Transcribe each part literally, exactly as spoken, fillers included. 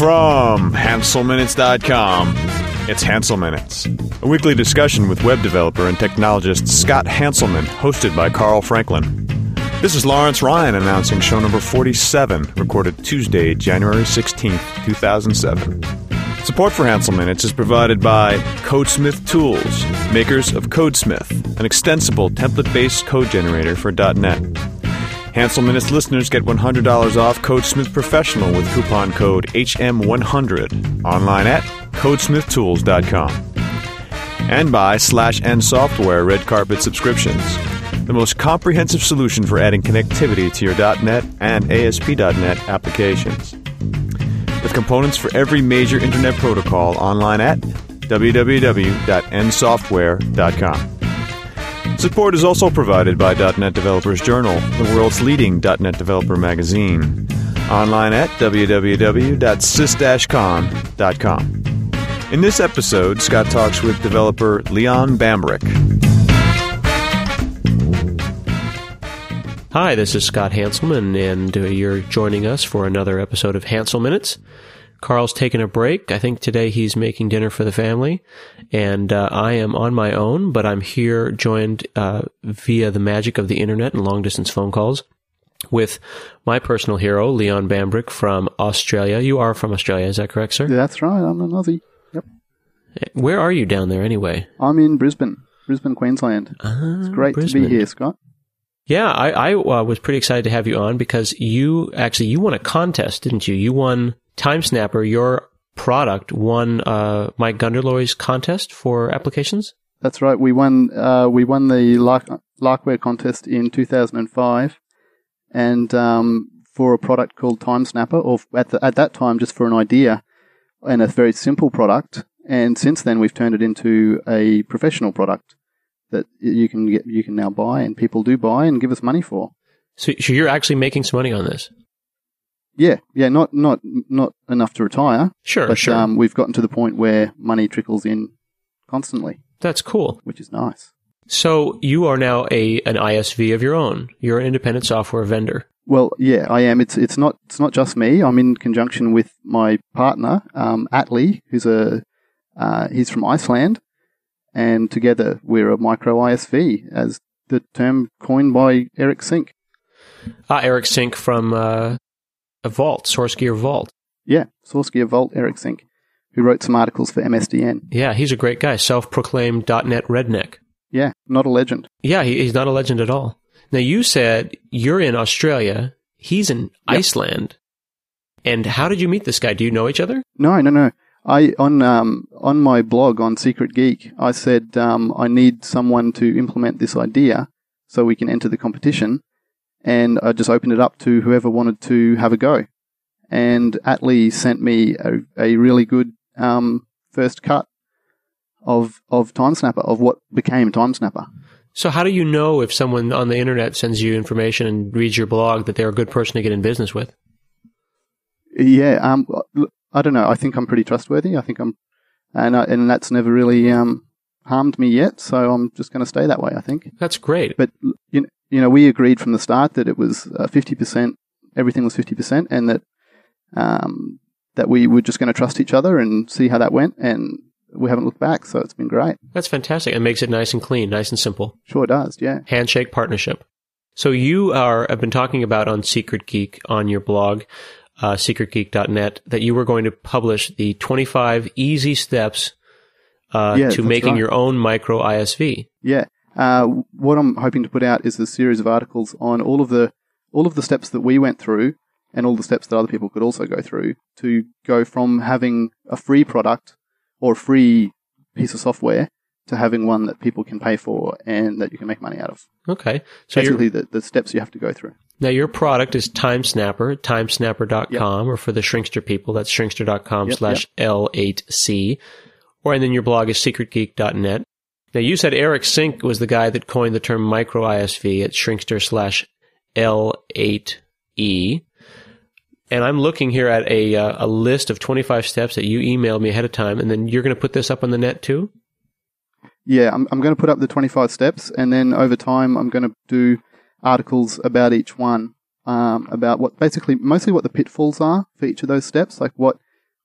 From Hansel Minutes dot com, it's Hansel Minutes, a weekly discussion with web developer and technologist Scott Hanselman, hosted by Carl Franklin. This is Lawrence Ryan announcing show number forty-seven, recorded Tuesday, January sixteenth, two thousand seven. Support for Hansel Minutes is provided by Codesmith Tools, makers of Codesmith, an extensible template-based code generator for .NET. Hansel Minutes listeners get one hundred dollars off Codesmith Professional with coupon code H M one hundred, online at codesmith tools dot com. And by Slash N Software Red Carpet Subscriptions, the most comprehensive solution for adding connectivity to your .NET and A S P dot net applications. With components for every major internet protocol, online at w w w dot n software dot com. Support is also provided by .NET Developers Journal, the world's leading .NET developer magazine, online at w w w dot sys dash con dot com. In this episode, Scott talks with developer Leon Bambrick. Hi, this is Scott Hanselman, and uh, you're joining us for another episode of Hansel Minutes. Carl's taking a break. I think today he's making dinner for the family, and uh, I am on my own, but I'm here joined uh, via the magic of the internet and long-distance phone calls with my personal hero, Leon Bambrick from Australia. You are from Australia, is that correct, sir? That's right, I'm an Aussie. Yep. Where are you down there anyway? I'm in Brisbane, Brisbane, Queensland. Ah, it's great Brisbane. to be here, Scott. Yeah, I, I uh, was pretty excited to have you on because you actually, you won a contest, didn't you? You won TimeSnapper, your product won uh, Mike Gunderloy's contest for applications? That's right. We won uh, we won the Lark, Larkware contest in two thousand five, and um, for a product called TimeSnapper, or at, the, at that time just for an idea, and a very simple product. And since then we've turned it into a professional product that you can get, you can now buy, and people do buy and give us money for. So, so you're actually making some money on this? Yeah, yeah, not not not enough to retire. Sure, but, sure. Um, we've gotten to the point where money trickles in constantly. That's cool. Which is nice. So you are now a an I S V of your own. You're an independent software vendor. Well, yeah, I am. It's it's not it's not just me. I'm in conjunction with my partner, um, Atli, who's a uh, he's from Iceland, and together we're a micro I S V, as the term coined by Eric Sink. Ah, Eric Sink from uh, a Vault, SourceGear Vault. Yeah, SourceGear Vault, Eric Sink, who wrote some articles for M S D N. Yeah, he's a great guy, self-proclaimed .NET redneck. Yeah, not a legend. Yeah, he, he's not a legend at all. Now, you said you're in Australia, he's in yep. Iceland. And how did you meet this guy? Do you know each other? No, no, no. I on um on my blog on Secret Geek, I said um, I need someone to implement this idea so we can enter the competition. And I just opened it up to whoever wanted to have a go. And Atli sent me a, a really good um, first cut of of TimeSnapper, of what became TimeSnapper. So how do you know if someone on the internet sends you information and reads your blog that they're a good person to get in business with? Yeah, um, I don't know. I think I'm pretty trustworthy. I think I'm, and I, and that's never really um, harmed me yet. So I'm just going to stay that way, I think. That's great. But you know, You know, we agreed from the start that it was uh, fifty percent, everything was fifty percent, and that um, that we were just going to trust each other and see how that went, and we haven't looked back, so it's been great. That's fantastic. It makes it nice and clean, nice and simple. Sure does, yeah. Handshake partnership. So you are, have been talking about on Secret Geek, on your blog, uh, secret geek dot net, that you were going to publish the twenty-five easy steps uh, yeah, to making right. your own micro I S V. Yeah. Uh, what I'm hoping to put out is a series of articles on all of the all of the steps that we went through, and all the steps that other people could also go through, to go from having a free product or a free piece of software to having one that people can pay for and that you can make money out of. Okay. So basically the, the steps you have to go through. Now your product is TimeSnapper, timesnapper dot com, yep. or for the Shrinkster people, that's shrinkster dot com yep, slash L eight C. Or, and then your blog is secret geek dot net. Now, you said Eric Sink was the guy that coined the term micro I S V at Shrinkster slash L eight E. And I'm looking here at a uh, a list of twenty-five steps that you emailed me ahead of time, and then you're going to put this up on the net too? Yeah, I'm, I'm going to put up the twenty-five steps, and then over time I'm going to do articles about each one, um, about what basically, mostly what the pitfalls are for each of those steps, like what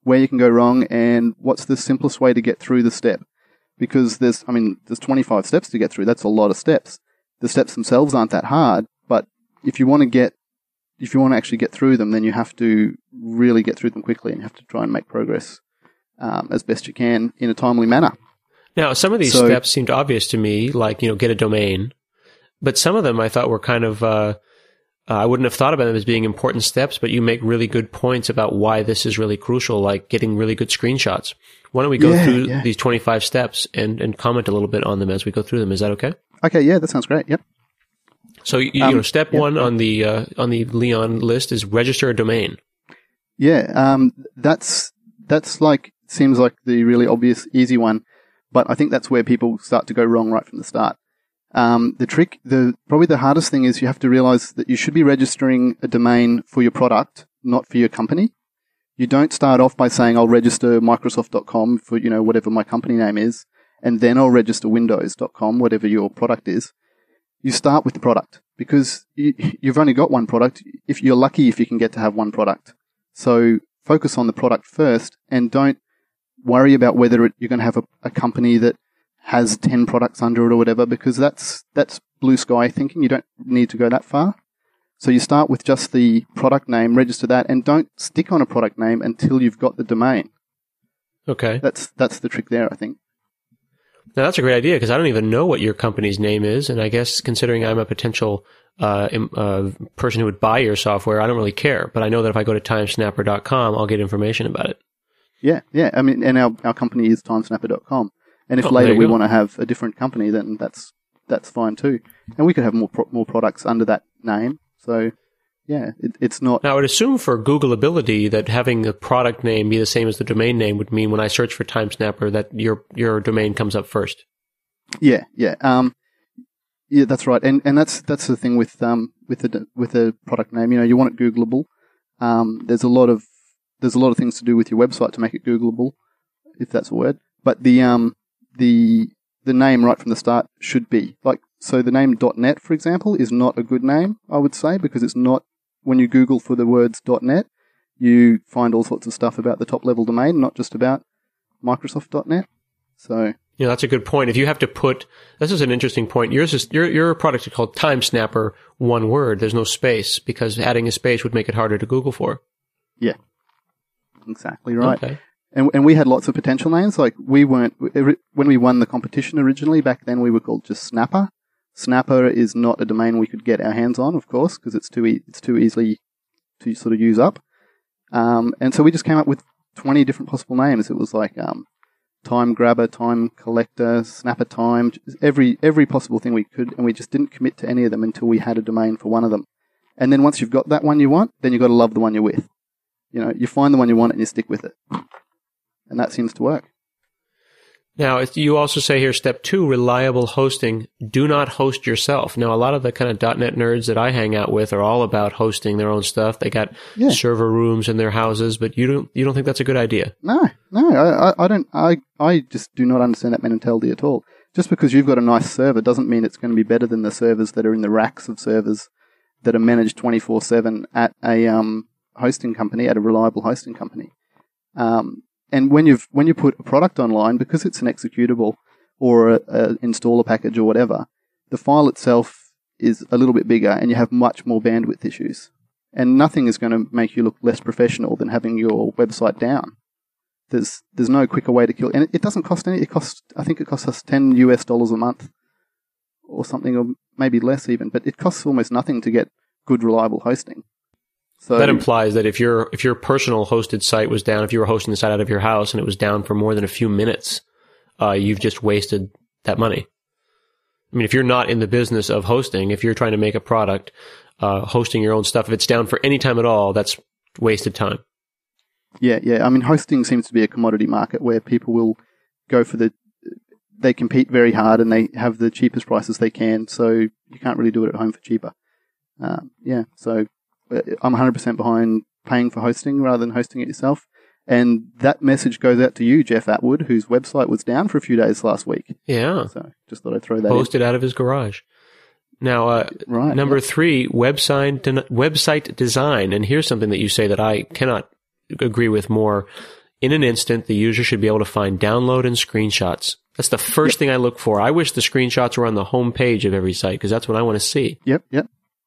where you can go wrong, and what's the simplest way to get through the step. Because there's, I mean, there's twenty-five steps to get through. That's a lot of steps. The steps themselves aren't that hard, but if you want to get, if you want to actually get through them, then you have to really get through them quickly, and you have to try and make progress um, as best you can in a timely manner. Now, some of these so, steps seemed obvious to me, like, you know, get a domain, but some of them I thought were kind of, uh, uh, I wouldn't have thought about them as being important steps, but you make really good points about why this is really crucial, like getting really good screenshots. Why don't we go yeah, through yeah. these twenty-five steps and, and comment a little bit on them as we go through them? Is that okay? Okay, yeah, that sounds great. Yep. So, you, um, you know, step yep. one on the uh, on the Leon list is register a domain. Yeah, um, that's that's like seems like the really obvious, easy one, but I think that's where people start to go wrong right from the start. Um, the trick, the probably the hardest thing is you have to realize that you should be registering a domain for your product, not for your company. You don't start off by saying, I'll register Microsoft dot com for, you know, whatever my company name is, and then I'll register Windows dot com, whatever your product is. You start with the product because you, you've only got one product. If you're lucky, if you can get to have one product. So focus on the product first and don't worry about whether it, you're going to have a, a company that has ten products under it or whatever, because that's, that's blue sky thinking. You don't need to go that far. So you start with just the product name, register that, and don't stick on a product name until you've got the domain. Okay. That's that's the trick there, I think. Now, that's a great idea because I don't even know what your company's name is. And I guess considering I'm a potential uh, uh, person who would buy your software, I don't really care. But I know that if I go to time snapper dot com, I'll get information about it. Yeah, yeah. I mean, and our, our company is time snapper dot com. And if oh, later we go. want to have a different company, then that's that's fine too. And we could have more pro- more products under that name. So, yeah, it, it's not... Now, I would assume for Googleability that having the product name be the same as the domain name would mean when I search for TimeSnapper that your your domain comes up first. Yeah, yeah. Um, yeah, that's right. And and that's that's the thing with um with the with the product name. You know, you want it Googleable. Um, there's a lot of there's a lot of things to do with your website to make it Googleable, if that's a word. But the um the the name right from the start should be like, so the name .net, for example, is not a good name, I would say, because it's not, when you Google for the words .net, you find all sorts of stuff about the top level domain, not just about Microsoft dot net. So, you know, that's a good point. If you have to put, this is an interesting point. Yours is, your, your product is called TimeSnapper, one word. There's no space because adding a space would make it harder to Google for. Yeah, exactly right. Okay. And and we had lots of potential names. Like we weren't, when we won the competition originally, back then we were called just Snapper. Snapper is not a domain we could get our hands on, of course, because it's too e- it's too easily to sort of use up. Um, and so we just came up with twenty different possible names. It was like um, Time Grabber, Time Collector, Snapper Time, every every possible thing we could, and we just didn't commit to any of them until we had a domain for one of them. And then once you've got that one you want, then you've got to love the one you're with. You know, you find the one you want and you stick with it. And that seems to work. Now, you also say here, step two, reliable hosting. Do not host yourself. Now, a lot of the kind of .NET nerds that I hang out with are all about hosting their own stuff. They got yeah. server rooms in their houses, but you don't you don't think that's a good idea? No, no, I, I don't. I, I just do not understand that mentality at all. Just because you've got a nice server doesn't mean it's going to be better than the servers that are in the racks of servers that are managed twenty-four seven at a um, hosting company, at a reliable hosting company. Um, And when you've when you put a product online, because it's an executable or a, a installer package or whatever, the file itself is a little bit bigger and you have much more bandwidth issues. And nothing is going to make you look less professional than having your website down. There's there's no quicker way to kill, and it, it doesn't cost any. It costs I think it costs us ten U S dollars a month or something, or maybe less even. But it costs almost nothing to get good, reliable hosting. So that implies that if your if your personal hosted site was down, if you were hosting the site out of your house and it was down for more than a few minutes, uh, you've just wasted that money. I mean, if you're not in the business of hosting, if you're trying to make a product, uh, hosting your own stuff, if it's down for any time at all, that's wasted time. Yeah, yeah. I mean, hosting seems to be a commodity market where people will go for the, they compete very hard and they have the cheapest prices they can, so you can't really do it at home for cheaper. Uh, yeah, so I'm one hundred percent behind paying for hosting rather than hosting it yourself. And that message goes out to you, Jeff Atwood, whose website was down for a few days last week. Yeah. So just thought I'd throw that Posted in. out of his garage. Now, uh, right, number yeah. three, website de- website design. And here's something that you say that I cannot agree with more. in an instant, the user should be able to find download and screenshots. That's the first yep. thing I look for. I wish the screenshots were on the home page of every site because that's what I want to see. Yep, yep.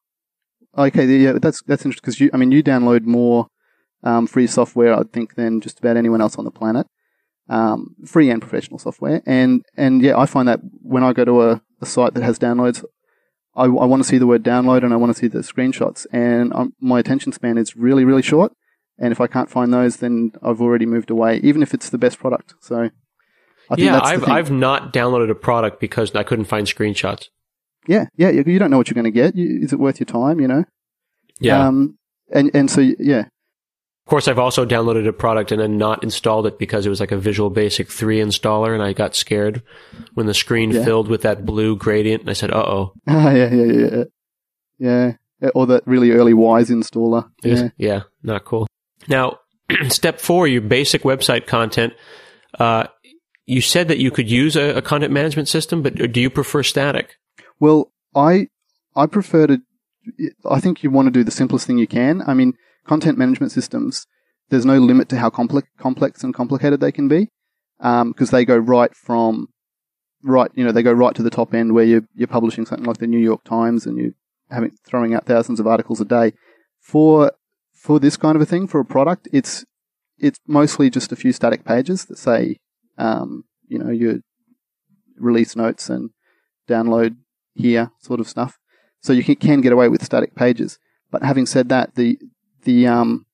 Okay, yeah, that's that's interesting because you, I mean, you download more um, free software, I think, than just about anyone else on the planet. Um, free and professional software, and and yeah, I find that when I go to a, a site that has downloads, I, I want to see the word download and I want to see the screenshots, and um, my attention span is really really short. And if I can't find those, then I've already moved away, even if it's the best product. So, I think yeah, that's I've the thing. I've not downloaded a product because I couldn't find screenshots. Yeah, yeah, you don't know what you're going to get. You, is it worth your time? You know. Yeah. Um, and and so yeah. Of course, I've also downloaded a product and then not installed it because it was like a Visual Basic three installer, and I got scared when the screen yeah. filled with that blue gradient, and I said, "Uh-oh." Ah, yeah, yeah, yeah, yeah. Yeah, or that really early Wise installer. Yeah, yeah, not cool. Now, step four, your basic website content. Uh, you said that you could use a, a content management system, but do you prefer static? Well, I I prefer to. I think you want to do the simplest thing you can. I mean, content management systems, there's no limit to how complex, complex and complicated they can be, because um, they go right from right. You know, they go right to the top end where you're you're publishing something like the New York Times and you're having throwing out thousands of articles a day. For for this kind of a thing, for a product, it's it's mostly just a few static pages that say, um, you know, your release notes and download here sort of stuff. So you can, can get away with static pages. But having said that, the the um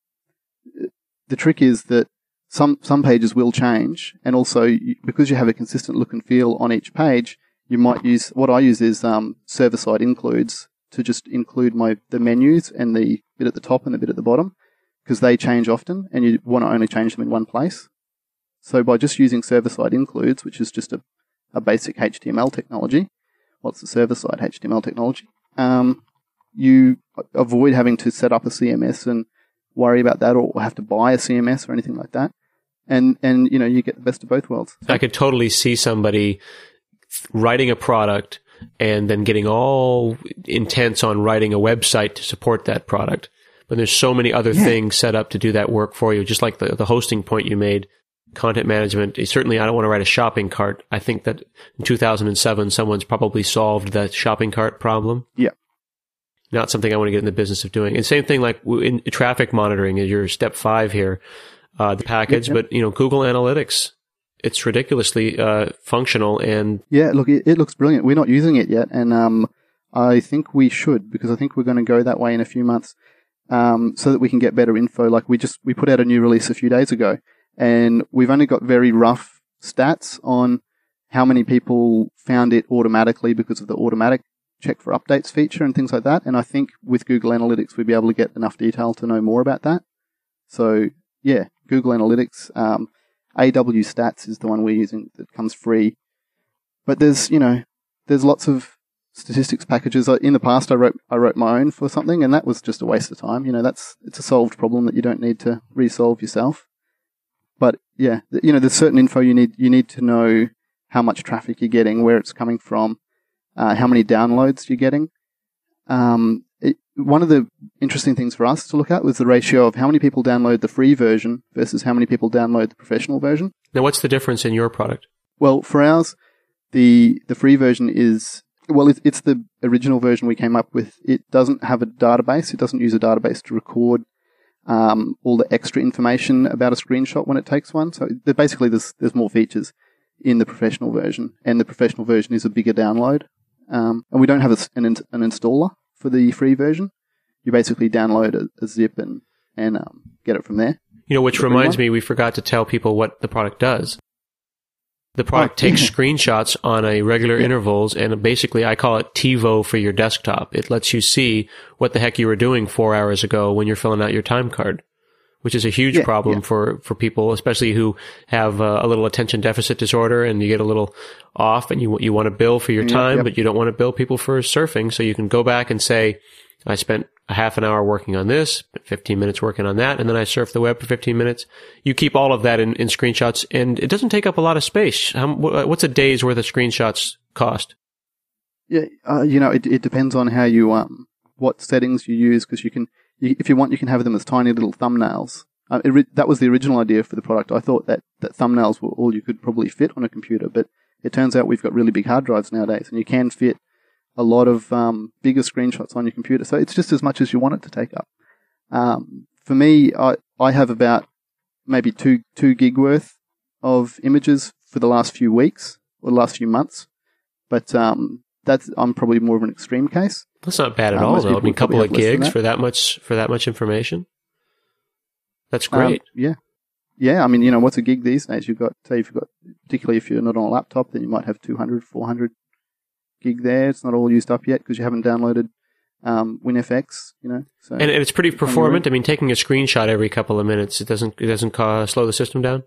the trick is that some some pages will change, and also you, because you have a consistent look and feel on each page, you might use what I use is um, server side includes to just include my the menus and the bit at the top and the bit at the bottom, because they change often, and you want to only change them in one place. So by just using server side includes, which is just a, a basic H T M L technology, what's the server side H T M L technology? Um, you avoid having to set up a C M S and worry about that, or have to buy a C M S or anything like that. And, and you know, you get the best of both worlds. I could totally see somebody writing a product and then getting all intense on writing a website to support that product. But there's so many other yeah. things set up to do that work for you, just like the, the hosting point you made. Content management, certainly I don't want to write a shopping cart. I think that in two thousand seven, someone's probably solved that shopping cart problem. Yeah. Not something I want to get in the business of doing. And same thing like in traffic monitoring is your step five here, uh, the package, yeah, yeah. but you know, Google Analytics, it's ridiculously, uh, functional and. Yeah, look, it, it looks brilliant. We're not using it yet. And, um, I think we should, because I think we're going to go that way in a few months, um, so that we can get better info. Like we just, we put out a new release a few days ago. And we've only got very rough stats on how many people found it automatically because of the automatic check for updates feature and things like that. And I think with Google Analytics, we'd be able to get enough detail to know more about that. So, yeah, Google Analytics, um, A W Stats is the one we're using that comes free. But there's, you know, there's lots of statistics packages. In the past, I wrote I wrote my own for something, and that was just a waste of time. You know, that's it's a solved problem that you don't need to resolve yourself. But yeah, you know, there's certain info you need. You need to know how much traffic you're getting, where it's coming from, uh, how many downloads you're getting. Um, it, one of the interesting things for us to look at was the ratio of how many people download the free version versus how many people download the professional version. Now, what's the difference in your product? Well, for ours, the the free version is well, it, it's the original version we came up with. It doesn't have a database. It doesn't use a database to record Um, all the extra information about a screenshot when it takes one. So basically there's, there's more features in the professional version, and the professional version is a bigger download. Um, and we don't have a, an, an installer for the free version. You basically download a, a zip and, and um, get it from there. You know, which reminds me, we forgot to tell people what the product does. The product oh, takes yeah. screenshots on a regular yeah. intervals, and basically I call it TiVo for your desktop. It lets you see what the heck you were doing four hours ago when you're filling out your time card, which is a huge yeah, problem yeah. for, for people, especially who have uh, a little attention deficit disorder, and you get a little off and you, you want to bill for your yeah, time, yeah. but you don't want to bill people for surfing. So you can go back and say, I spent a half an hour working on this, fifteen minutes working on that, and then I surf the web for fifteen minutes. You keep all of that in, in screenshots, and it doesn't take up a lot of space. How, what's a day's worth of screenshots cost? Yeah, uh, you know, it, it depends on how you, um, what settings you use, because you can, you, if you want, you can have them as tiny little thumbnails. Uh, it, that was the original idea for the product. I thought that, that thumbnails were all you could probably fit on a computer, but it turns out we've got really big hard drives nowadays, and you can fit a lot of um, bigger screenshots on your computer. So it's just as much as you want it to take up. Um, for me, I, I have about maybe two two gig worth of images for the last few weeks or the last few months, but um, that's I'm probably more of an extreme case. That's not bad at um, all, though. I mean, a couple of gigs that. for that much for that much information. That's great. Um, yeah, yeah. I mean, you know, what's a gig these days? You've got, say, if you've got, particularly if you're not on a laptop, then you might have two hundred, four hundred gig there. It's not all used up yet because you haven't downloaded um, WinFX, you know. So and it's pretty performant. I mean, taking a screenshot every couple of minutes, it doesn't it doesn't uh, slow the system down.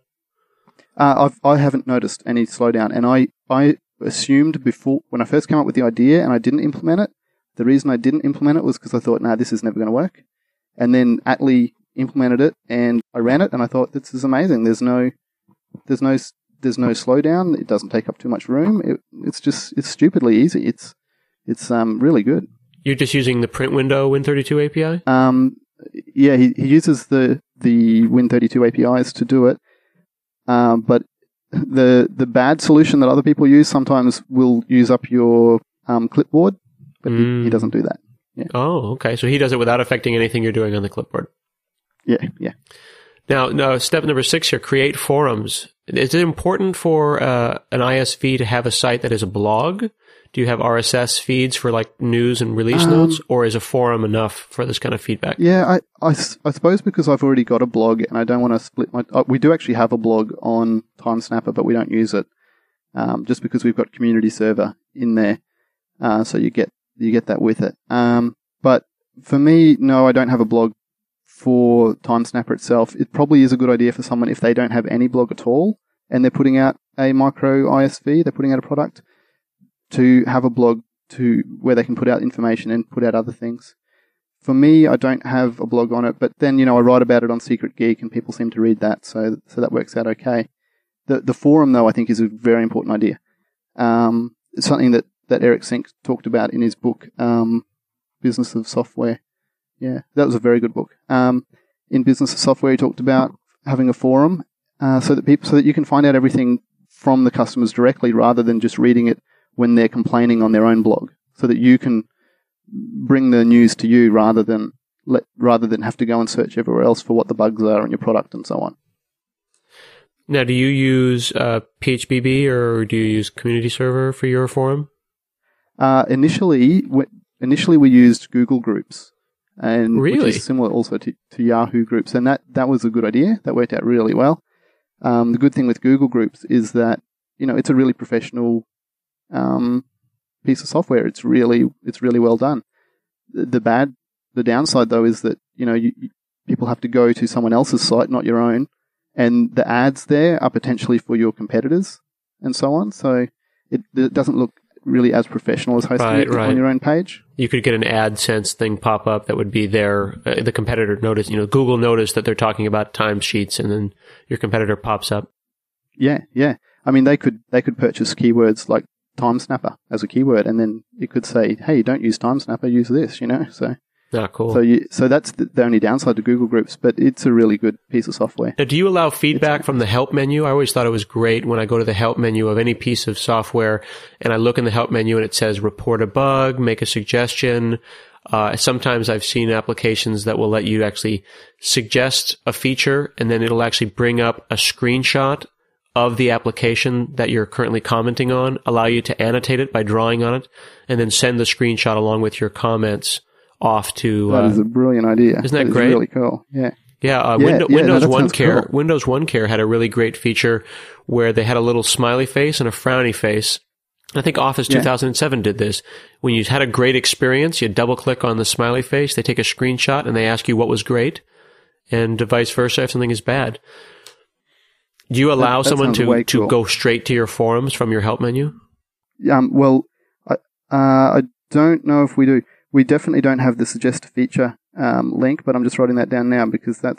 Uh, I've I haven't noticed any slowdown, and I I assumed before when I first came up with the idea and I didn't implement it. The reason I didn't implement it was because I thought, nah, this is never going to work. And then Atlee implemented it, and I ran it, and I thought, this is amazing. There's no, there's no, there's no slowdown. It doesn't take up too much room. It, it's just, it's stupidly easy. It's, it's um really good. You're just using the print window Win thirty-two A P I? Um, yeah, he, he uses the the Win thirty-two A P Is to do it. Um, but the the bad solution that other people use sometimes will use up your um clipboard, but mm. he, he doesn't do that. Yeah. Oh, okay. So he does it without affecting anything you're doing on the clipboard. Yeah, yeah. Now, now, step number six here, create forums. Is it important for uh, an I S V to have a site that is a blog? Do you have R S S feeds for like news and release um, notes, or is a forum enough for this kind of feedback? Yeah, I, I, I suppose because I've already got a blog and I don't want to split my... Uh, we do actually have a blog on TimeSnapper, but we don't use it um, just because we've got community server in there. Uh, so you get you get that with it. Um, but for me, no, I don't have a blog for TimeSnapper itself. It probably is a good idea for someone if they don't have any blog at all and they're putting out a micro I S V, they're putting out a product, to have a blog to where they can put out information and put out other things. For me, I don't have a blog on it, but then, you know, I write about it on Secret Geek and people seem to read that, so so that works out okay. The the forum, though, I think is a very important idea. Um, it's something that, that Eric Sink talked about in his book, um, Business of Software. Yeah, that was a very good book. Um, in Business of Software, he talked about having a forum uh, so that people, so that you can find out everything from the customers directly rather than just reading it when they're complaining on their own blog, so that you can bring the news to you rather than let, rather than have to go and search everywhere else for what the bugs are in your product and so on. Now, do you use uh, P H B B or do you use Community Server for your forum? Uh, initially, w- initially we used Google Groups. And really? Which is similar also to, to Yahoo Groups, and that, that was a good idea. That worked out really well. Um, the good thing with Google Groups is that, you know, it's a really professional um, piece of software. It's really it's really well done. The, the bad, the downside though is that, you know, you, you, people have to go to someone else's site, not your own, and the ads there are potentially for your competitors and so on. So it, it doesn't look really as professional as hosting right, it right. on your own page. You could get an AdSense thing pop up that would be there. Uh, the competitor notice, you know, Google noticed that they're talking about timesheets, and then your competitor pops up. Yeah, yeah. I mean, they could they could purchase keywords like TimeSnapper as a keyword, and then it could say, "Hey, don't use TimeSnapper, use this." You know, so. Ah, cool. So you, so that's the, the only downside to Google Groups, but it's a really good piece of software. Now, do you allow feedback it's, from the help menu? I always thought it was great when I go to the help menu of any piece of software and I look in the help menu and it says report a bug, make a suggestion. Uh, sometimes I've seen applications that will let you actually suggest a feature and then it'll actually bring up a screenshot of the application that you're currently commenting on, allow you to annotate it by drawing on it, and then send the screenshot along with your comments off to. That uh, is a brilliant idea. Isn't that, that great? Is really cool. Yeah. Yeah, uh, yeah, Windows, yeah, Windows no, One Care. Cool. Windows One Care had a really great feature where they had a little smiley face and a frowny face. I think Office yeah. two thousand seven did this. When you had a great experience, you double click on the smiley face, they take a screenshot, and they ask you what was great, and vice versa if something is bad. Do you allow that, that someone to, cool. to go straight to your forums from your help menu? Um, well, I, uh, I don't know if we do. We definitely don't have the suggest a feature um, link, but I'm just writing that down now because that's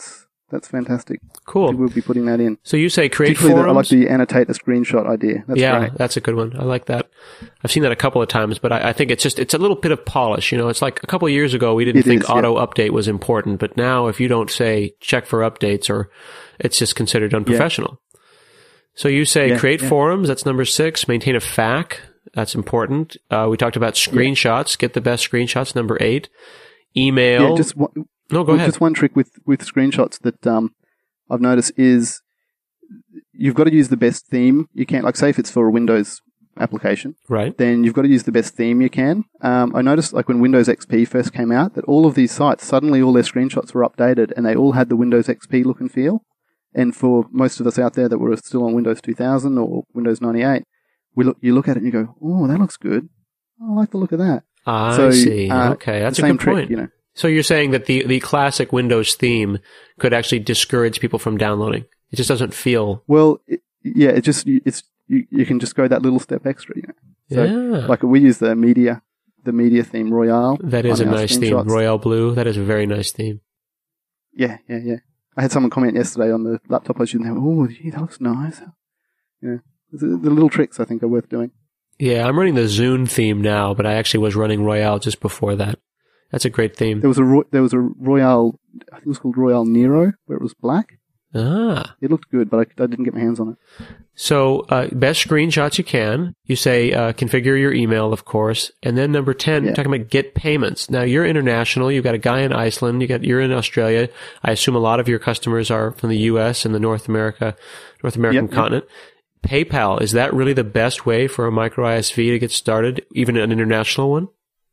That's fantastic. Cool. We'll be putting that in. So you say create Particularly forums. the, I like the annotate a screenshot idea. That's yeah, great. that's a good one. I like that. I've seen that a couple of times, but I, I think it's just, it's a little bit of polish. You know, it's like a couple of years ago, we didn't It think is, yeah. auto update was important, but now if you don't say check for updates, or it's just considered unprofessional. Yeah. So you say yeah, create yeah. forums. That's number six. Maintain a F A Q. That's important. Uh, we talked about screenshots. Get the best screenshots. Number eight. Email. Yeah, just one, no, go well, ahead. Just one trick with, with screenshots that um, I've noticed is you've got to use the best theme you can. Like, say if it's for a Windows application, right? Then you've got to use the best theme you can. Um, I noticed, like when Windows X P first came out, that all of these sites suddenly all their screenshots were updated, and they all had the Windows X P look and feel. And for most of us out there that were still on Windows two thousand or Windows ninety-eight, we look, you look at it and you go, "Oh, that looks good. I like the look of that." I so, see. Uh, okay, that's a same good trick, point. You know. So you're saying that the, the classic Windows theme could actually discourage people from downloading. It just doesn't feel... Well, it, yeah, it just, it's, you, you can just go that little step extra, you know. So, yeah. Like we use the media, the media theme Royale. That is a nice theme. Royale Blue. That is a very nice theme. Yeah, yeah, yeah. I had someone comment yesterday on the laptop I was using. Oh, gee, that looks nice. Yeah. The, the little tricks I think are worth doing. Yeah, I'm running the Zune theme now, but I actually was running Royale just before that. That's a great theme. There was a there was a Royale, I think it was called Royale Nero, where it was black. Ah. It looked good, but I, I didn't get my hands on it. So, uh, best screenshots you can. You say, uh, configure your email, of course. And then number ten, yeah. you're talking about get payments. Now, you're international. You've got a guy in Iceland. You got, you're in Australia. I assume a lot of your customers are from the U S and the North America, North American yep, continent. Yep. PayPal, is that really the best way for a micro I S V to get started, even an international one?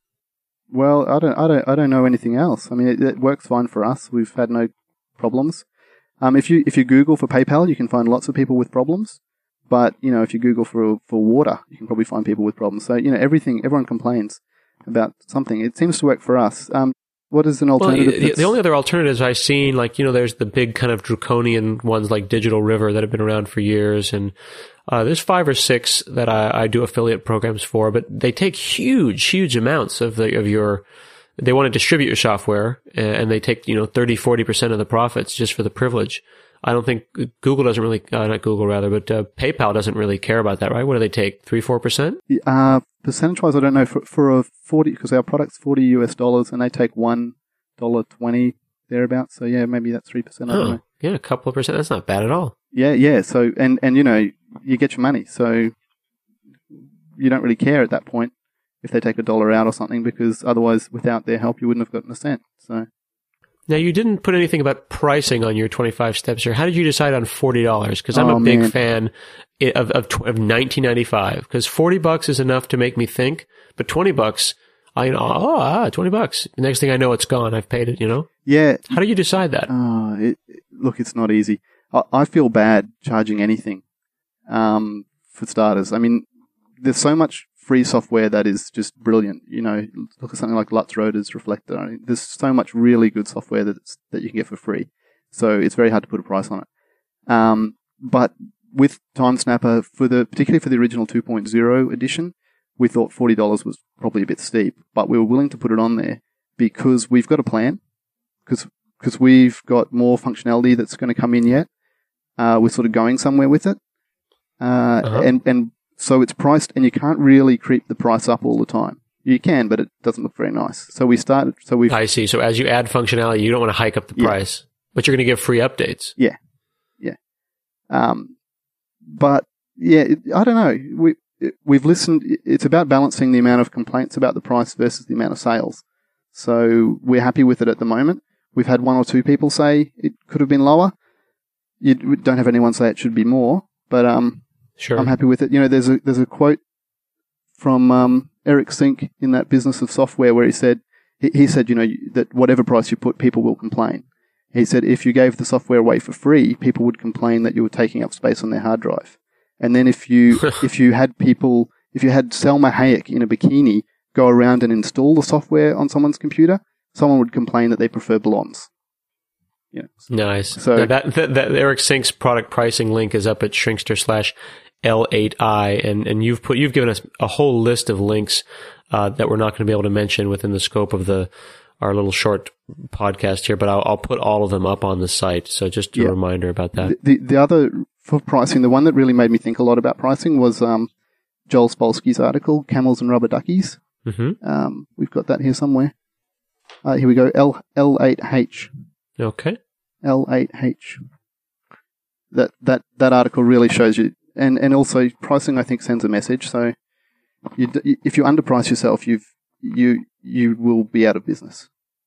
Well, I don't, I don't, I don't know anything else. I mean, it, it works fine for us. We've had no problems. Um, if you if you Google for PayPal, you can find lots of people with problems. But you know, if you Google for for water, you can probably find people with problems. So you know, everything, everyone complains about something. It seems to work for us. Um, what is an alternative? Well, the, the only other alternatives I've seen, like you know, there's the big kind of draconian ones like Digital River that have been around for years, and uh, there's five or six that I, I do affiliate programs for. But they take huge, huge amounts of the of your. They want to distribute your software, and they take, you know, thirty, forty percent of the profits just for the privilege. I don't think Google doesn't really, uh, not Google rather, but uh, PayPal doesn't really care about that, right? What do they take? three, four percent? Uh, percentage-wise, I don't know. For, for a forty, because our product's forty U S dollars, and they take one dollar twenty thereabouts. So yeah, maybe that's three percent. I don't Oh, know. yeah, a couple of percent. That's not bad at all. Yeah, yeah. So, and, and you know, you get your money. So you don't really care at that point if they take a dollar out or something, because otherwise, without their help, you wouldn't have gotten a cent. So now, you didn't put anything about pricing on your twenty-five steps here. How did you decide on forty dollars? Because I'm oh, a big man. fan of of, of nineteen ninety-five. Because forty bucks is enough to make me think, but twenty bucks, I know, oh, ah, twenty bucks. The next thing I know, it's gone. I've paid it. You know. Yeah. How do you decide that? Oh, it, look, it's not easy. I, I feel bad charging anything. Um, for starters, I mean, there's so much free software that is just brilliant. You know, look at something like Lutz Roder's Reflector. I mean, there's so much really good software that's, that you can get for free. So it's very hard to put a price on it. Um, but with TimeSnapper, for the particularly for the original two point oh edition, we thought forty dollars was probably a bit steep, but we were willing to put it on there because we've got a plan. Because because we've got more functionality that's going to come in yet. Uh, we're sort of going somewhere with it, uh, uh-huh. and and. So it's priced, and you can't really creep the price up all the time. You can, but it doesn't look very nice. So we started. So we. I see. So as you add functionality, you don't want to hike up the yeah. price, but you're going to give free updates. Yeah, yeah. Um, but yeah, it, I don't know. We it, we've listened. It's about balancing the amount of complaints about the price versus the amount of sales. So we're happy with it at the moment. We've had one or two people say it could have been lower. You don't have anyone say it should be more, but um. Sure. I'm happy with it. You know, there's a there's a quote from um, Eric Sink in that Business of Software where he said he, he said you know that whatever price you put, people will complain. He said if you gave the software away for free, people would complain that you were taking up space on their hard drive. And then if you if you had people if you had Selma Hayek in a bikini go around and install the software on someone's computer, someone would complain that they prefer blondes. Yeah. Nice. So now that, that that Eric Sink's product pricing link is up at Shrinkster slash L eight I, and and you've put you've given us a whole list of links uh, that we're not going to be able to mention within the scope of the our little short podcast here, but I'll, I'll put all of them up on the site. So just a yeah. reminder about that. The, the the other for pricing, the one that really made me think a lot about pricing was um, Joel Spolsky's article, Camels and Rubber Duckies. Mm-hmm. Um, we've got that here somewhere. Uh, here we go. L L eight H. Okay. L eight H. That that that article really shows you, and and also pricing, I think, sends a message. So, you, if you underprice yourself, you've you you will be out of business.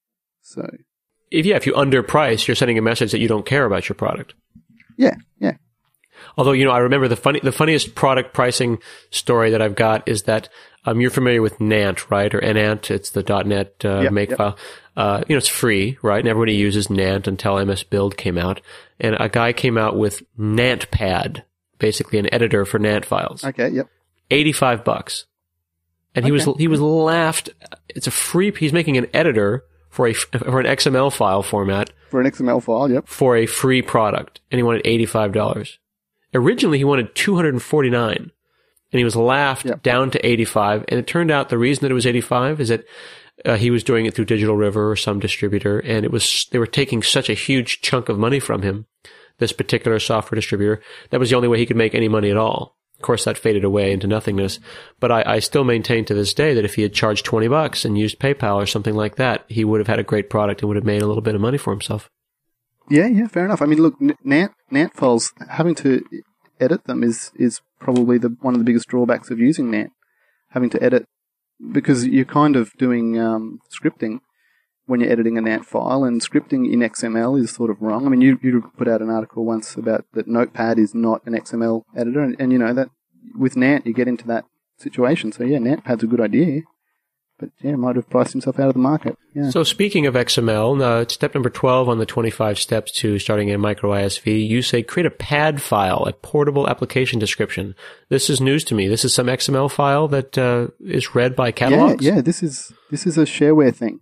So, if yeah, if you underprice, you're sending a message that you don't care about your product. Yeah, yeah. Although, you know, I remember the funny, the funniest product pricing story that I've got is that um, you're familiar with Nant, right? Or Nant, it's the .NET uh, yep, Makefile. Yep. Uh, you know, it's free, right? And everybody uses Nant until M S Build came out. And a guy came out with Nantpad, basically an editor for Nant files. Okay, yep. eighty-five bucks. And he okay. was, he was laughed. It's a free, he's making an editor for a, for an X M L file format. For an X M L file, yep. For a free product. And he wanted eighty-five dollars. Originally, he wanted two hundred forty-nine dollars, and he was laughed yep. down to eighty-five dollars. And it turned out the reason that it was eighty-five dollars is that uh, he was doing it through Digital River or some distributor, and it was they were taking such a huge chunk of money from him, this particular software distributor. That was the only way he could make any money at all. Of course, that faded away into nothingness. But I, I still maintain to this day that if he had charged twenty bucks and used PayPal or something like that, he would have had a great product and would have made a little bit of money for himself. Yeah, yeah, fair enough. I mean, look, Nant, Nant files, having to edit them is, is probably the one of the biggest drawbacks of using Nant. Having to edit, because you're kind of doing um, scripting when you're editing a Nant file, and scripting in X M L is sort of wrong. I mean, you, you put out an article once about that Notepad is not an X M L editor, and, and you know, that with Nant you get into that situation. So yeah, Nantpad's a good idea. But yeah, might have priced himself out of the market. Yeah. So speaking of X M L, uh, step number twelve on the twenty-five steps to starting a micro I S V, you say create a pad file, a portable application description. This is news to me. This is some X M L file that uh, is read by catalogs? Yeah, yeah. This is this is a shareware thing.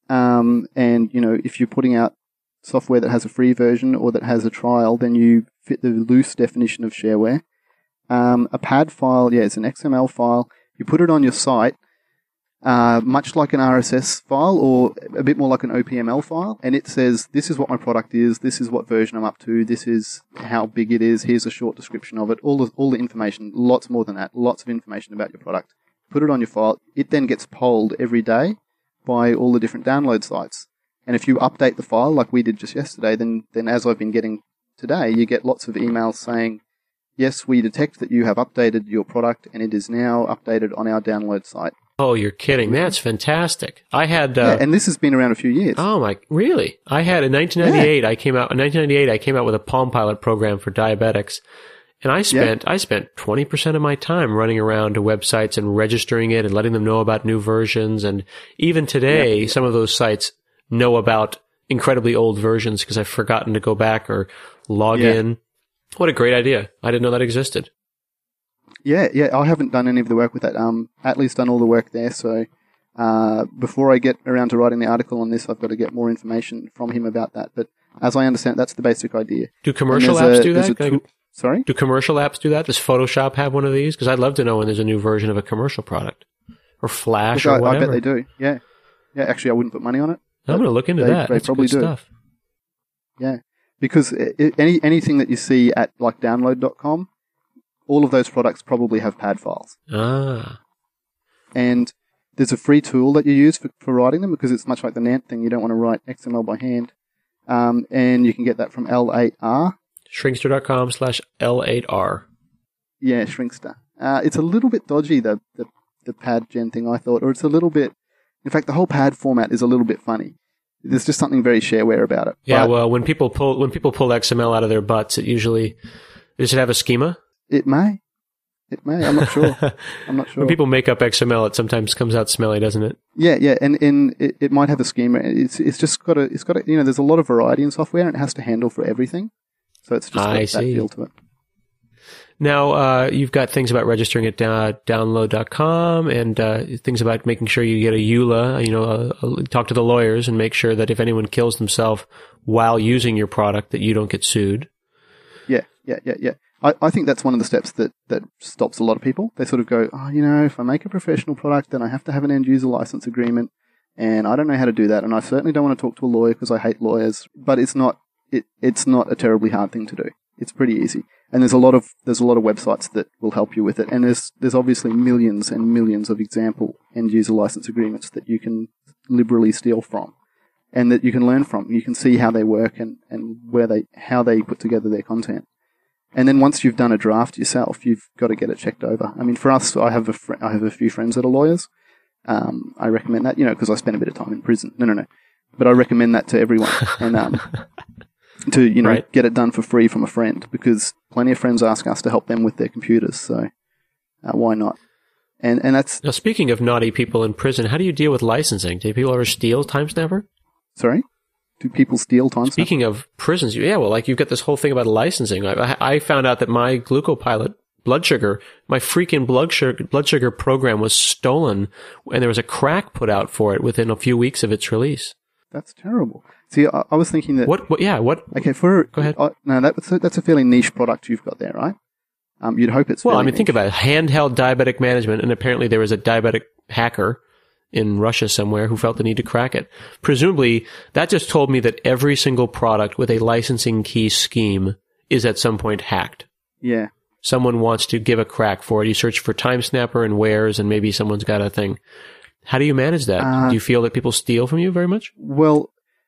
Um, and, you know, if you're putting out software that has a free version or that has a trial, then you fit the loose definition of shareware. Um, a pad file, yeah, it's an X M L file. You put it on your site. Uh, much like an R S S file or a bit more like an O P M L file, and it says, this is what my product is, this is what version I'm up to, this is how big it is, here's a short description of it, all the, all the information, lots more than that, lots of information about your product. Put it on your file. It then gets polled every day by all the different download sites. And if you update the file like we did just yesterday, then, then as I've been getting today, you get lots of emails saying, yes, we detect that you have updated your product and it is now updated on our download site. Oh, you're kidding. That's fantastic. I had... Uh, yeah, and this has been around a few years. Oh, my... Really? I had... In nineteen ninety-eight, yeah. I came out... In nineteen ninety-eight, I came out with a Palm Pilot program for diabetics. And I spent... Yeah. I spent twenty percent of my time running around to websites and registering it and letting them know about new versions. And even today, yeah. some of those sites know about incredibly old versions because I've forgotten to go back or log yeah. in. What a great idea. I didn't know that existed. Yeah, yeah, I haven't done any of the work with that. Um, Atlee's done all the work there, so uh, before I get around to writing the article on this, I've got to get more information from him about that. But as I understand, that's the basic idea. Do commercial apps a, do that? Tool- Sorry? Do commercial apps do that? Does Photoshop have one of these? Because I'd love to know when there's a new version of a commercial product. Or Flash Look, or I, whatever. I bet they do, yeah. Yeah, actually, I wouldn't put money on it. I'm going to look into they, that. They That's probably good do. stuff. Yeah, because it, any anything that you see at like download dot com, all of those products probably have pad files. Ah. And there's a free tool that you use for, for writing them because it's much like the Nant thing. You don't want to write X M L by hand. Um, and you can get that from L eight R. Shrinkster.com slash L8R. Yeah, Shrinkster. Uh, it's a little bit dodgy, the, the, the pad gen thing, I thought. Or it's a little bit... In fact, the whole pad format is a little bit funny. There's just something very shareware about it. Yeah, but well, when people pull when people pull X M L out of their butts, it usually... Does it have a schema? It may. It may. I'm not sure. I'm not sure. When people make up X M L, it sometimes comes out smelly, doesn't it? Yeah, yeah, and, and it, it might have a schema. It's it's just got a it's got a, you know, there's a lot of variety in software, and it has to handle for everything. So it's just got I that see. feel to it. Now, uh, you've got things about registering at uh, download dot com and uh, things about making sure you get a E U L A, you know, uh, uh, talk to the lawyers and make sure that if anyone kills themselves while using your product, that you don't get sued. Yeah, yeah, yeah, yeah. I, I think that's one of the steps that, that stops a lot of people. They sort of go, oh, you know, if I make a professional product, then I have to have an end-user license agreement, And I don't know how to do that, and I certainly don't want to talk to a lawyer because I hate lawyers. But it's not it, it's not a terribly hard thing to do. It's pretty easy, and there's a lot of there's a lot of websites that will help you with it. And there's there's obviously millions and millions of example end user license agreements that you can liberally steal from, and that you can learn from. You can see how they work and, and where they how they put together their content. And then once you've done a draft yourself, you've got to get it checked over. I mean, for us, I have a fr- I have a few friends that are lawyers. Um, I recommend that, you know, because I spent a bit of time in prison. No, no, no. But I recommend that to everyone, and um, to you know right. get it done for free from a friend, because plenty of friends ask us to help them with their computers. So uh, why not? And and that's now. Speaking of naughty people in prison, how do you deal with licensing? Do people ever steal TimeSnapper? Sorry. Do people steal TimeSnapper? Speaking of prisons, yeah, well, like you've got this whole thing about licensing. I, I found out that my GlucoPilot blood sugar, my freaking blood sugar, blood sugar program was stolen, and there was a crack put out for it within a few weeks of its release. That's terrible. See, I, I was thinking that... What, what, yeah, what... Okay, for... Go ahead. Uh, no, that's a, that's a fairly niche product you've got there, right? Um, you'd hope it's Well, I mean, niche. think about it. Handheld diabetic management, and apparently there was a diabetic hacker in Russia somewhere who felt the need to crack it. Presumably, that just told me that every single product with a licensing key scheme is at some point hacked. Yeah. Someone wants to give a crack for it. You search for TimeSnapper and wares, and maybe someone's got a thing. How do you manage that? Uh, do you feel that people steal from you very much? Well,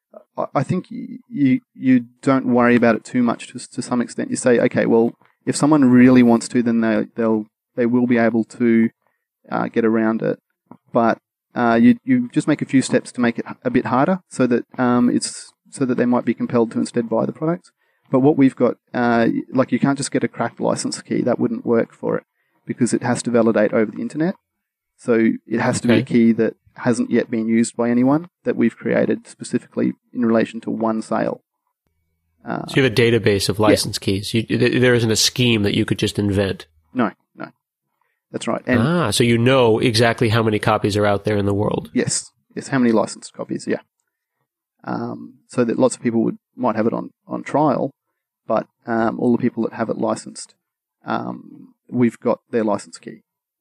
I think you you don't worry about it too much. To, to some extent, you say, okay, well, if someone really wants to, then they they'll they will be able to uh, get around it. But uh, you you just make a few steps to make it a bit harder, so that um it's so that they might be compelled to instead buy the product. But what we've got, uh, like you can't just get a cracked license key. That wouldn't work for it, because it has to validate over the internet. So it has to okay. be a key that hasn't yet been used by anyone, that we've created specifically in relation to one sale. Uh, so you have a database of license yeah. keys. You, there isn't a scheme that you could just invent. No, no. That's right. And ah, so you know exactly how many copies are out there in the world. Yes. Yes, how many licensed copies, yeah. Um, so that lots of people would might have it on, on trial, but um, all the people that have it licensed, um, we've got their license key.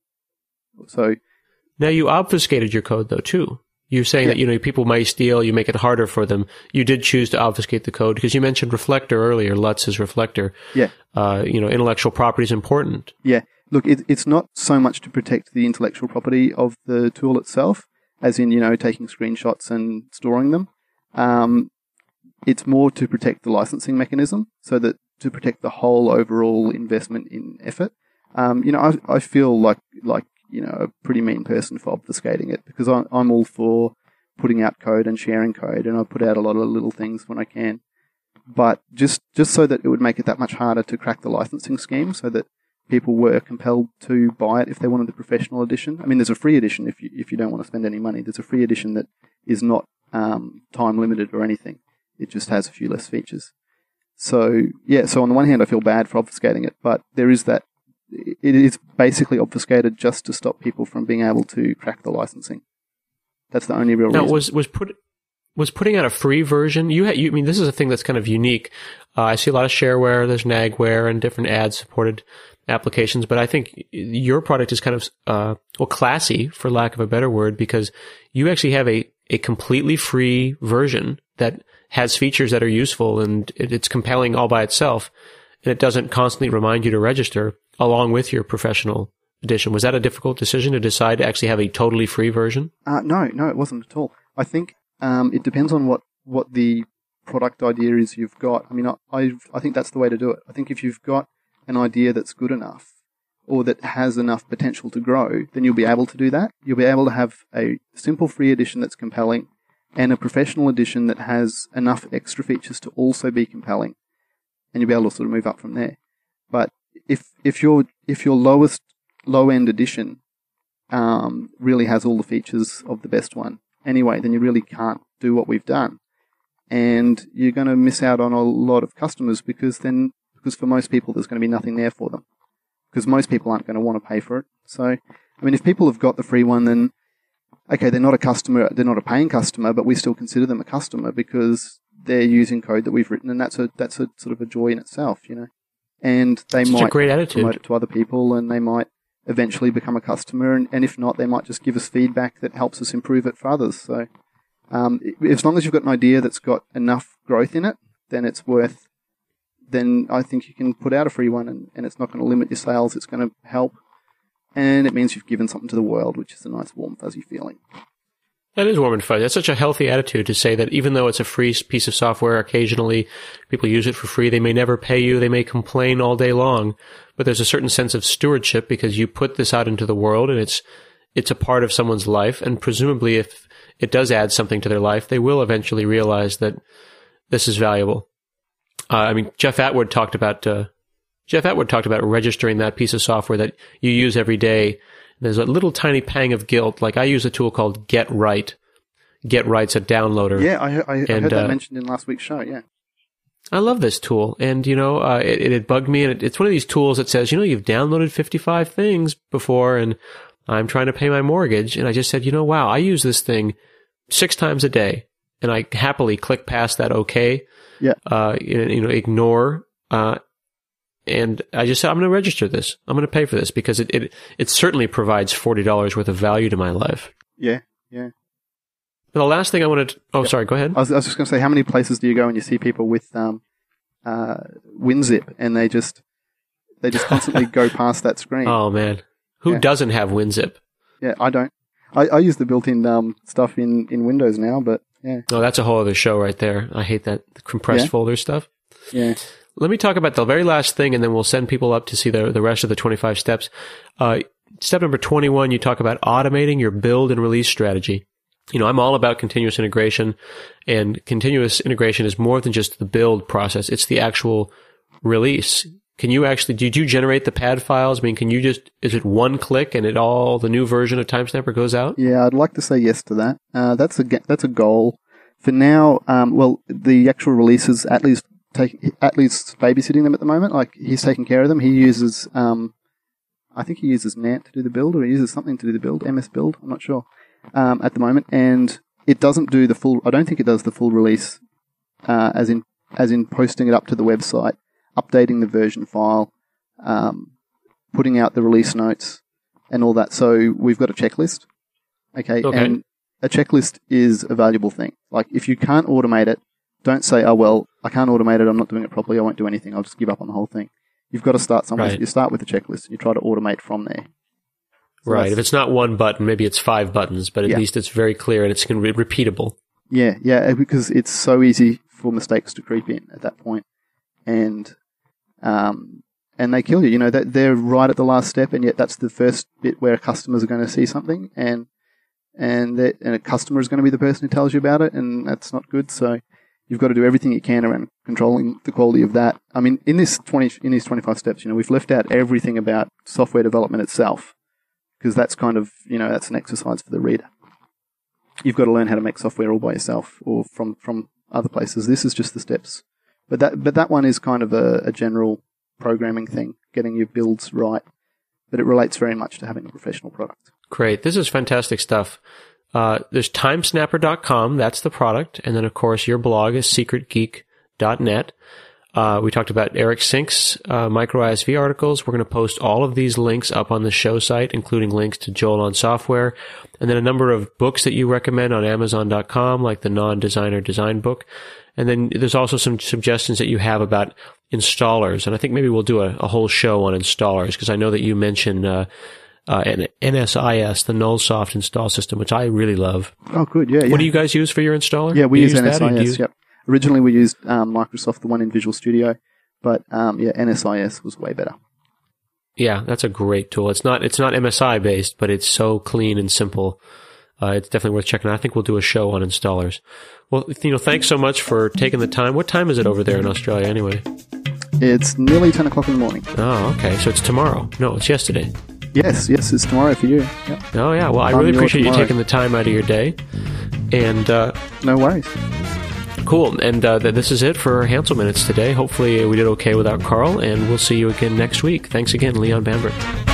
So now you obfuscated your code though too. You're saying yeah. that you know people might steal. You make it harder for them. You did choose to obfuscate the code because you mentioned Reflector earlier. Lutz's Reflector. Yeah. Uh, you know, intellectual property is important. Yeah. Look, it, it's not so much to protect the intellectual property of the tool itself, as in you know taking screenshots and storing them. Um, it's more to protect the licensing mechanism, so that to protect the whole overall investment in effort. Um, you know, I, I feel like like you know a pretty mean person for obfuscating it, because I'm, I'm all for putting out code and sharing code, and I put out a lot of little things when I can. But just just so that it would make it that much harder to crack the licensing scheme, so that people were compelled to buy it if they wanted the professional edition. I mean, there's a free edition if you if you don't want to spend any money. There's a free edition that is not um, time limited or anything. It just has a few less features. So yeah, so on the one hand, I feel bad for obfuscating it, but there is that. It is basically obfuscated just to stop people from being able to crack the licensing. That's the only real now, reason. Now, was was put was putting out a free version? You, had, you I mean, this is a thing that's kind of unique. Uh, I see a lot of shareware, there's Nagware, and different ad-supported applications, but I think your product is kind of uh, well classy, for lack of a better word, because you actually have a a completely free version that has features that are useful, and it, it's compelling all by itself, and it doesn't constantly remind you to register along with your professional edition. Was that a difficult decision to decide to actually have a totally free version? Uh, no, no, it wasn't at all. I think um, it depends on what, what the product idea is you've got. I mean, I I've, I think that's the way to do it. I think if you've got an idea that's good enough, or that has enough potential to grow, then you'll be able to do that. You'll be able to have a simple free edition that's compelling, and a professional edition that has enough extra features to also be compelling, and you'll be able to sort of move up from there. But if if your if your lowest low end edition um, really has all the features of the best one anyway, then you really can't do what we've done, and you're going to miss out on a lot of customers, because then because for most people there's going to be nothing there for them, because most people aren't going to want to pay for it. So I mean, if people have got the free one, then okay, they're not a customer, they're not a paying customer, but we still consider them a customer because they're using code that we've written, and that's a that's a sort of a joy in itself, you know. And they Such might a great attitude. promote it to other people, and they might eventually become a customer, and, and if not, they might just give us feedback that helps us improve it for others. So um, as long as you've got an idea that's got enough growth in it, then it's worth, then I think you can put out a free one, and, and it's not going to limit your sales, it's going to help, and it means you've given something to the world, which is a nice, warm, fuzzy feeling. That is warm and fuzzy. That's such a healthy attitude to say that even though it's a free piece of software, occasionally people use it for free. They may never pay you. They may complain all day long, but there's a certain sense of stewardship because you put this out into the world and it's, it's a part of someone's life. And presumably if it does add something to their life, they will eventually realize that this is valuable. Uh, I mean, Jeff Atwood talked about, uh, Jeff Atwood talked about registering that piece of software that you use every day. There's a little tiny pang of guilt. Like I use a tool called Get Right. Get Right's a downloader. Yeah, I, I, and, I heard that uh, mentioned in last week's show, yeah. I love this tool. And, you know, uh, it, it had bugged me. And it, it's one of these tools that says, you know, you've downloaded fifty-five things before and I'm trying to pay my mortgage. And I just said, you know, wow, I use this thing six times a day. And I happily click past that okay. Yeah. Uh, you, you know, ignore, uh, and I just said, I'm going to register this. I'm going to pay for this because it, it, it certainly provides forty dollars worth of value to my life. Yeah, yeah. The last thing I wanted to, oh, yep. sorry, go ahead. I was, I was just going to say, how many places do you go and you see people with um, uh, WinZip and they just they just constantly go past that screen? Oh, man. Who yeah. doesn't have WinZip? Yeah, I don't. I, I use the built-in um, stuff in, in Windows now, but yeah. Oh, that's a whole other show right there. I hate that the compressed yeah. folder stuff. Yeah. Let me talk about the very last thing, and then we'll send people up to see the the rest of the twenty-five steps. Uh, step number twenty-one, you talk about automating your build and release strategy. You know, I'm all about continuous integration, and continuous integration is more than just the build process. It's the actual release. Can you actually, did you generate the pad files? I mean, can you just, is it one click and it all, the new version of TimeSnapper goes out? Yeah, I'd like to say yes to that. Uh, that's a, that's a goal. For now, um, well, the actual releases, at least, take, at least babysitting them at the moment. Like, he's taking care of them. He uses, um, I think he uses Nant to do the build, or he uses something to do the build, M S Build, I'm not sure, um, at the moment. And it doesn't do the full, I don't think it does the full release, uh, as in, as in posting it up to the website, updating the version file, um, putting out the release notes, and all that. So we've got a checklist. Okay. Okay. And a checklist is a valuable thing. Like, if you can't automate it, don't say, oh, well, I can't automate it, I'm not doing it properly, I won't do anything, I'll just give up on the whole thing. You've got to start somewhere. Right. You start with a checklist, and you try to automate from there. So right. If it's not one button, maybe it's five buttons, but at yeah. least it's very clear and it's re- repeatable. Yeah, yeah, because it's so easy for mistakes to creep in at that point. And um, and they kill you. You know, that they're right at the last step, and yet that's the first bit where customers are going to see something, and and, and a customer is going to be the person who tells you about it, and that's not good. So you've got to do everything you can around controlling the quality of that. I mean, in this twenty, in these twenty-five steps, you know, we've left out everything about software development itself, because that's kind of, you know, that's an exercise for the reader. You've got to learn how to make software all by yourself or from, from other places. This is just the steps. But that but that one is kind of a, a general programming thing, getting your builds right. But it relates very much to having a professional product. Great. This is fantastic stuff. Uh, there's timesnapper dot com. That's the product. And then, of course, your blog is secret geek dot net. Uh, we talked about Eric Sink's uh, micro I S V articles. We're going to post all of these links up on the show site, including links to Joel on software, and then a number of books that you recommend on amazon dot com, like the Non-Designer Design book. And then there's also some suggestions that you have about installers. And I think maybe we'll do a, a whole show on installers, because I know that you mentioned uh, uh, an N S I S, the Nullsoft install system, which I really love. Oh, good. Yeah, yeah. What do you guys use for your installer? Yeah, we you use, use N S I S, that, use... yep. Originally, we used um, Microsoft, the one in Visual Studio, but um, yeah, N S I S was way better. Yeah, that's a great tool. It's not it's not M S I based, but it's so clean and simple. Uh, it's definitely worth checking out. I think we'll do a show on installers. Well, you know, thanks so much for taking the time. What time is it over there in Australia, anyway? It's nearly ten o'clock in the morning. Oh, okay. So it's tomorrow. No, it's yesterday. Yes, yes, it's tomorrow for you. Yep. Oh, yeah. Well, I I'm really appreciate tomorrow. you taking the time out of your day. And uh, no worries. Cool. And uh, th- this is it for Hansel Minutes today. Hopefully we did okay without Carl, and we'll see you again next week. Thanks again, Leon Bambrick.